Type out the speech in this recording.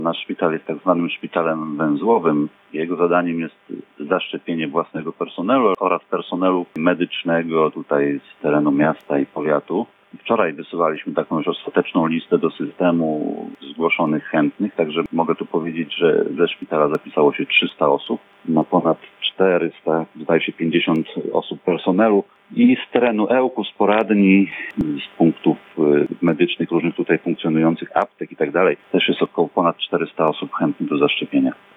Nasz szpital jest tak zwanym szpitalem węzłowym. Jego zadaniem jest zaszczepienie własnego personelu oraz personelu medycznego tutaj z terenu miasta i powiatu. Wczoraj wysyłaliśmy taką już ostateczną listę do systemu zgłoszonych chętnych, także mogę tu powiedzieć, że ze szpitala zapisało się 300 osób, na ponad 400, zdaje się 50 osób personelu i z terenu Ełku, z poradni, z punktów medycznych różnych tutaj funkcjonujących, aptek i tak dalej, też jest około ponad 400 osób chętnych do zaszczepienia.